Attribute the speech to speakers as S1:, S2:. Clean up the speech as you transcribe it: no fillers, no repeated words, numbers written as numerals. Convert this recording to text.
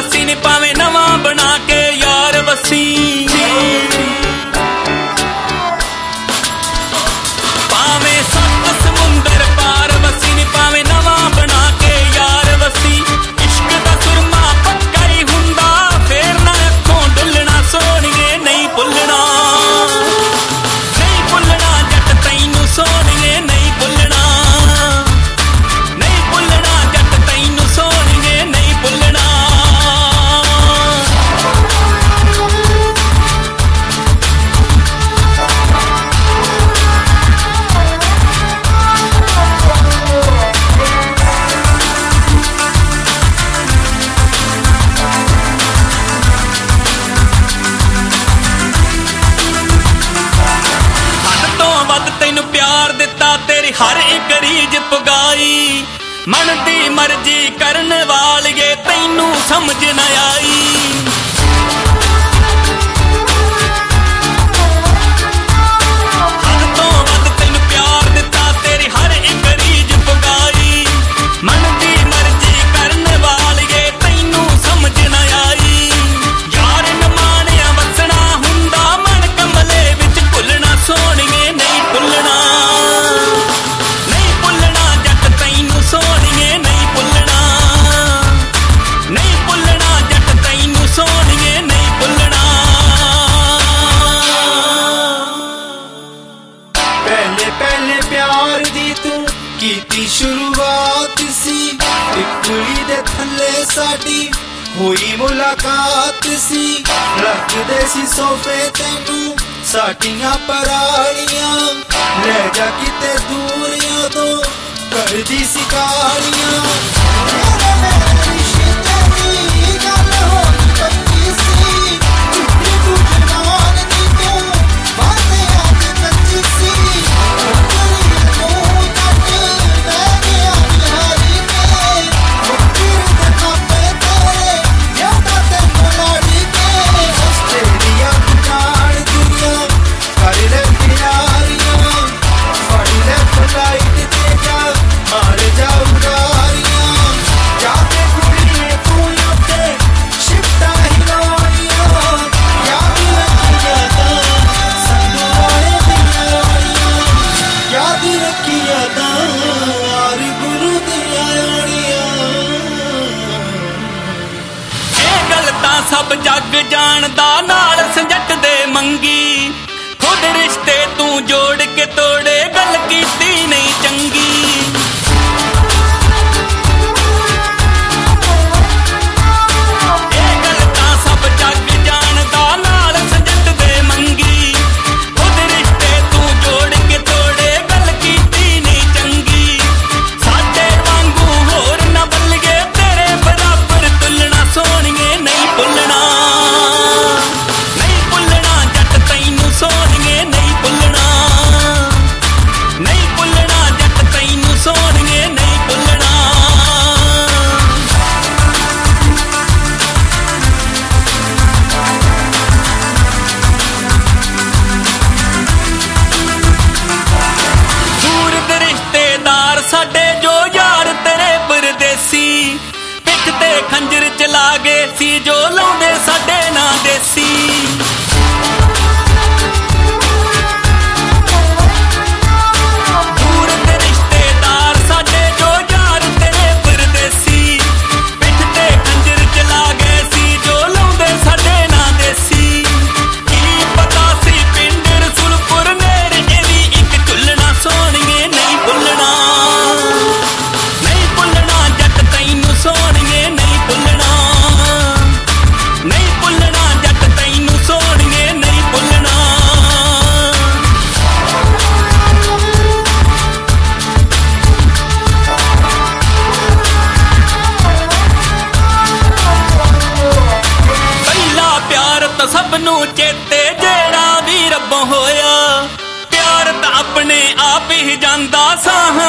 S1: ਵਸੀ ਨੀ ਭਾਵੇਂ ਨਵਾਂ ਬਣਾ ਕੇ ਯਾਰ ਵਸੀ ਭਾਵੇਂ ਸੱਤ ਸਮੁੰਦਰ ਪਾਰ ਵਸੀ ਨੀ ਭਾਵੇਂ ਨਵਾਂ ਬਣਾ ਕੇ ਯਾਰ ਵਸੀ ਇਸ਼ਕ ਦਾ ਸੁਰਮਾ ਪੱਕਾ ਹੀ ਹੁੰਦਾ ਫੇਰ ਨਾ ਅੱਖੋਂ ਡੁੱਲਣਾ ਸੋਹਣੀਏ ਨਹੀਂ ਭੁੱਲਣਾ ਜੱਟ ਤੈਨੂੰ ਸੋਹਣੀਏ ਨਹੀਂ ਭੁੱਲਣਾ ਜੱਟ ਤੈਨੂੰ ਸੋਹਣੀਏ ਨਹੀਂ ਭੁੱਲਣਾ ਤੈਨੂੰ ਪਿਆਰ ਦਿੱਤਾ ਤੇਰੀ ਹਰ ਇੱਕ ਰੀਝ ਪੁਗਾਈ ਮਨ ਦੀ ਮਰਜ਼ੀ ਕਰਨ ਵਾਲੀਏ ਤੈਨੂੰ ਸਮਝ ਨਾ ਆਈ ਹੱਦ ਤੋਂ ਵੱਧ ਤੈਨੂੰ ਪਿਆਰ ਦਿੱਤਾ ਤੇਰੀ ਹਰ ਇੱਕ ਰੀਝ ਪੁਗਾਈ ਮਨ ਦੀ ਮਰਜ਼ੀ ਕਰਨ ਵਾਲੀਏ ਤੈਨੂੰ ਸਮਝ ਨਾ ਆਈ ਯਾਰ ਨਮਾਣਿਆ ਵਸਣਾ ਹੁੰਦਾ ਮਨ ਕਮਲੇ ਵਿੱਚ ਭੁੱਲਣਾ ਸੋਹਣੀਏ ਨਹੀਂ ਭੁੱਲਣਾ ਜੱਟ ਤੈਨੂੰ ਸੋਹਣੀਏ ਨਹੀਂ ਭੁੱਲਣਾ ਜੱਟ ਤੈਨੂੰ ਸੋਹਣੀਏ ਨਹੀਂ ਭੁੱਲਣਾ
S2: ਪਹਿਲੇ ਪਿਆਰ ਦੀ ਤੂੰ ਕੀਤੀ ਸ਼ੁਰੂਆਤ ਸੀ ਟਿਕੜੀ ਦੇ ਥੱਲੇ ਸਾਡੀ ਹੋਈ ਮੁਲਾਕਾਤ ਸੀ ਰੱਖਦੇ ਸੀ ਸੋਫੇ ਤੈਨੂੰ ਸਾਡੀਆਂ ਪਰਾਲੀਆਂ ਲੈ ਜਾ ਕਿਤੇ ਦੂਰੀਆਂ ਤੋਂ ਕਰਦੀ ਸੀ ਕਾਲੀਆਂ ਰਿਸ਼ਤੇ ਦੀ ਗੱਲ ਹੋਈ ਕੱਚੀ ਸੀ ਤੂੰ ਜਵਾਨ ਦੀ ਤੂੰ ਬਾਤਿਆਂ ਤੇ ਕੱਚੀ ਸੀ ਤੂੰ ਕੱਟ ਲੈ ਗਿਆ ਬਿਹਾਰੀ ਕੇ ਮੁਕਰ ਦੇ ਖਾਪੇ ਤੇਰੇ ਯਾਦਾਂ ਤੈਨੂੰ ਲਾੜੀ ਕੇ ਆਸਟ੍ਰੇਲੀਆ ਜਾਣ ਦੁਨੀਆ ਕਰ ਲੈ ਪਿਆਰੀਆਂ ਫੜ ਲੈ ਫਲਾਈਟ ਤੇ ਜਾ ਮਾਰ ਜਾ ਉਡਾਰੀਆਂ ਜਾ ਕੇ ਕੁੜੀਏ ਤੂੰ ਉੱਤੇ ਸ਼ਿਫਟਾਂ ਹਿਲਾਉਣੀਆਂ ਯਾਦ ਰੱਖੀਆਂ ਤਾਂ ਸੰਦੂ ਵਾਲੇ ਦੀਆਂ ਆਣੀਆਂ ਯਾਦ ਰੱਖੀਆਂ ਤਾਂ ਯਾਰ ਗੁਰੂ ਦੀਆਂ ਆਣੀਆਂ
S1: ਇਹ ਗੱਲ ਤਾਂ ਸਭ ਜੱਗ ਜਾਣਦਾ ਨਾਲ ਸੰਜੱਟ ਦੇ ਮੰਗੀ ਖੁਦ ਰਿਸ਼ਤੇ ਤੂੰ ਜੋੜ ਕੇ ਤੋੜੇ ਗੱਲ ਕੀਤੀ ਨਹੀਂ ਚੰਗੀ ਇਹ ਗੱਲ ਤਾਂ ਸਭ ਜੱਗ ਜਾਣਦਾ ਨਾਲ ਸੰਜੱਟ ਦੇ ਮੰਗੀ ਖੁਦ ਰਿਸ਼ਤੇ ਤੂੰ ਜੋੜ ਕੇ ਤੋੜੇ ਗੱਲ ਕੀਤੀ ਨਹੀਂ ਚੰਗੀ ਸਾਡੇ ਵਾਂਗੂ ਹੋਰ ਨਾ ਬੱਲੀਏ ਤੇਰੇ ਬਰਾਬਰ ਤੁਲਣਾ ਸੋਹਣੀਏ ਨਹੀਂ ਭੁੱਲਣਾ ਜੱਟ ਤੈਨੂੰ ਸੋਹਣੀਏ ਨਹੀਂ ਭੁੱਲਣਾ ਜੱਟ ਤੈਨੂੰ ਸੋਹਣੀਏ ਨਹੀਂ ਭੁੱਲਣਾ ਦੂਰ ਦੇ ਰਿਸ਼ਤੇਦਾਰ ਸਾਡੇ ਜੋ ਯਾਰ ਤੇਰੇ ਪਰਦੇਸੀ ਪਿੱਠ ਤੇ ਖੰਜਰ ਚਲਾ ਗਏ ਸੀ ਜੋ ਲਾਉਂਦੇ ਸਾਡੇ ਨਾਂ ਦੇਸੀ ਦੂਰ ਦੇ ਰਿਸ਼ਤੇਦਾਰ ਸਾਡੇ ਜੋ ਯਾਰ ਤੇਰੇ ਪਰਦੇਸੀ ਪਿੱਠ ਤੇ ਖੰਜਰ ਚਲਾ ਗਏ ਸੀ ਜੋ ਲਾਉਂਦੇ ਸਾਡੇ ਨਾਂ ਦੇਸੀ ਕੀ ਪਤਾ ਸੀ ਪਿੰਡ ਰਸੂਲਪੁਰ ਨੇੜੇ ਇਹ ਵੀ ਇੱਕ ਝੁੱਲਣਾ ਸੋਹਣੀਏ ਨਹੀਂ ਭੁੱਲਣਾ ਜੱਟ ਤੈਨੂੰ ਸੋਹਣੀਏ ਨਹੀਂ ਭੁੱਲਣਾ ਜੱਟ ਤੈਨੂੰ ਸੋਹਣੀਏ ਨਹੀਂ ਭੁੱਲਣਾ ਪਹਿਲਾ ਪਿਆਰ ਤਾਂ ਸਭ ਨੂੰ ਚੇਤੇ ਜਿਹੜਾ ਵੀ ਰੱਬੋਂ ਹੋਇਆ ਪਿਆਰ ਤਾਂ ਆਪਣੇ ਆਪ ਹੀ ਜਾਂਦਾ ਸਾਹ